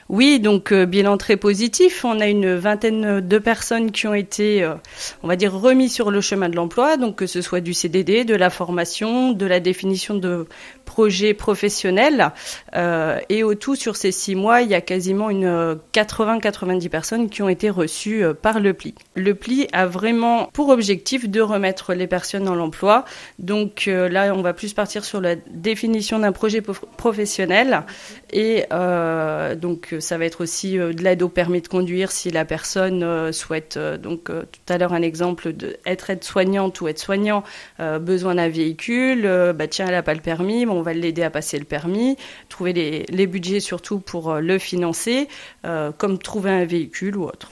Oui, donc bilan très positif. On a une vingtaine de personnes qui ont été, on va dire, remis sur le chemin de l'emploi, donc que ce soit du CDD, de la formation, de la définition de projets professionnels. Et au tout, sur ces 6 mois, il y a quasiment une 80-90 personnes qui ont été reçues par le PLI. Le PLI a vraiment pour objectif de remettre les personnes dans l'emploi. Donc là, on va plus partir sur la définition d'un projet professionnel. Et donc ça va être aussi de l'aide au permis de conduire si la personne souhaite, tout à l'heure un exemple d'être aide-soignante ou aide-soignant, besoin d'un véhicule, tiens elle n'a pas le permis, on va l'aider à passer le permis, trouver les budgets surtout pour le financer, comme trouver un véhicule ou autre.